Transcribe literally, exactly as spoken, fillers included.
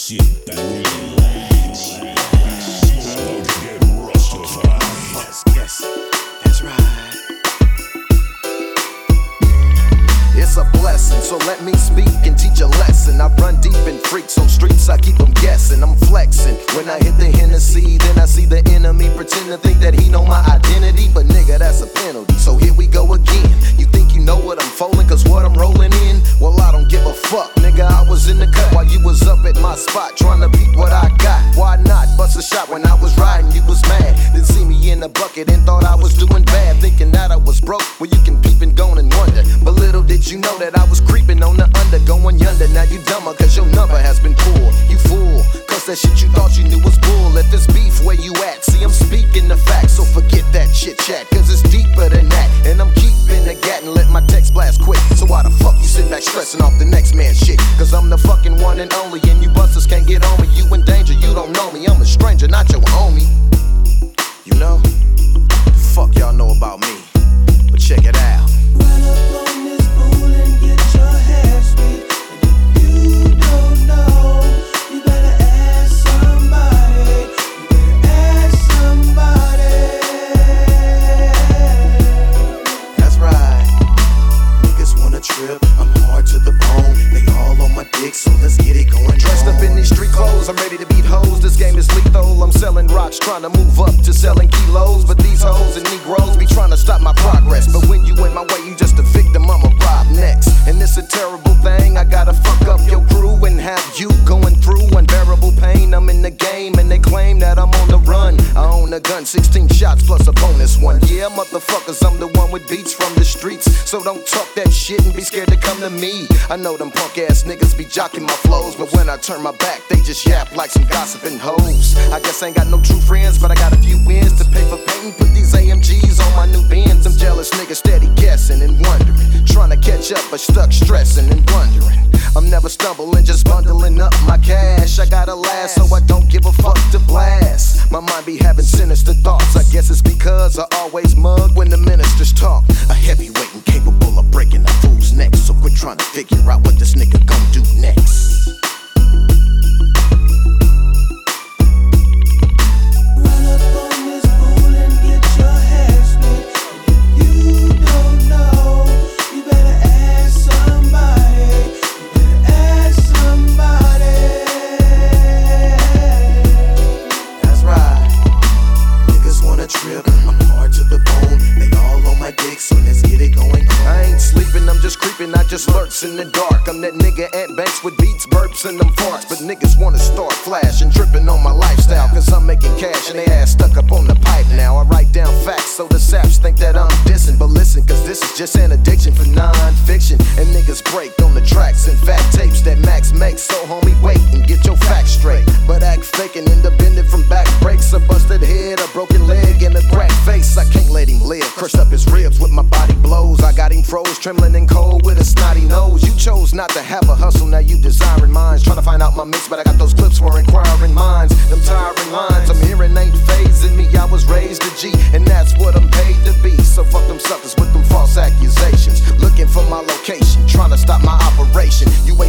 Sit back and relax. About to get Rustified. Yes, yes, that's right. It's a blessing, so let me speak and teach a lesson. I run deep in freaks on streets, I keep them guessing. I'm flexing. When I hit the Hennessy, then I see the enemy pretend to think that he know my identity. But nigga, that's a penalty, so here we go again. You think you know what I'm folding, cause what I'm rolling in? Well, I don't give a fuck, nigga, I was in the cut while you was up at my spot trying to beat what I got. Why not bust a shot when I was riding, you was mad. Then see me in the bucket and thought I was doing bad, thinking that I was broke. Well, you can peep and go and wonder, but little did you know that I was creeping on the under, going yonder. Now you dumber, cause your number has been pulled. You fool, cause that shit you thought you knew was bull. If it's beef, where you at? See, I'm speaking the facts, so forget that chit chat, cause it's deeper than that. And I'm keeping the gat and let my text blast quick. So why the fuck you sit back stressing off the next man's shit? Cause I'm the fucking one and only, and you busters can't get on me. You in danger, you don't know me. I'm a stranger, not your homie. You know? The fuck y'all know about me? But check it out. Run up on this pool and get your hair sweet. And if you don't know, you better ask somebody. You better ask somebody. That's right. Niggas wanna trip, I'm hard to the bone. They all on my dick, so let's get it going. Dressed up in these street clothes, I'm ready to beat hoes. This game is lethal. I'm selling rocks, trying to move up to selling kilos. But these hoes and Negroes be trying to stop my progress. But when you in my way, you just a victim, I'ma rob next. And it's a terrible thing, I gotta fuck up your crew and have you going through unbearable pain. I'm in the game and they claim that I'm on the run. I own a gun, sixteen shots plus a bonus one. Yeah, motherfuckers, I'm the one with beats from the streets. So don't talk that shit and be scared to come to me. I know them punk ass niggas be jocking my flows, but when I turn my back, they just yap like some gossiping hoes. I guess I ain't got no true friends, but I got a few wins to pay for painting. Put these A M Gs on my new Benz. I'm jealous niggas steady guessing and wondering, trying to catch up but stuck stressing and wondering. I'm never stumbling, just bundling up my cash. I gotta last, so I don't give a fuck to blast. My mind be having sinister thoughts. I guess it's because I always mug when the ministers talk. A heavyweight and capable of breaking a fool's neck. So quit trying to figure out what this nigga gon' do next. Run up on this pool and get your hair sweet. And if you don't know, you better ask somebody. You better ask somebody. That's right. Niggas wanna trip, I'm hard to the bone. They all on my dick, so let's get it going. I ain't sleeping, I'm just creeping, I just lurks in the dark. I'm that nigga Ant Banks with beats, burps, and them farts. But niggas wanna start flashing, tripping on my lifestyle. Cause I'm making cash and they ass stuck up on the pipe now. I write down facts so the saps think that I'm dissing. But listen, cause this is just an addiction for non-fiction. And niggas break on the tracks and fat tapes that Max makes. So homie, wait and get your facts straight. But act fake and independent from back breaks. A busted head, a broken leg, and a cracked face. I can't let him live. Crushed up his ribs with my body blows. I got him froze, trembling and cold with a snotty nose. You chose not to have a hustle, now you desiring minds. Trying to find out my mix, but I got those clips for inquiring minds. Them tiring lines I'm hearing ain't phasing me. I was raised a G, and that's what I'm paid to be. So fuck them suckers with them false accusations. Looking for my location, trying to stop my operation. You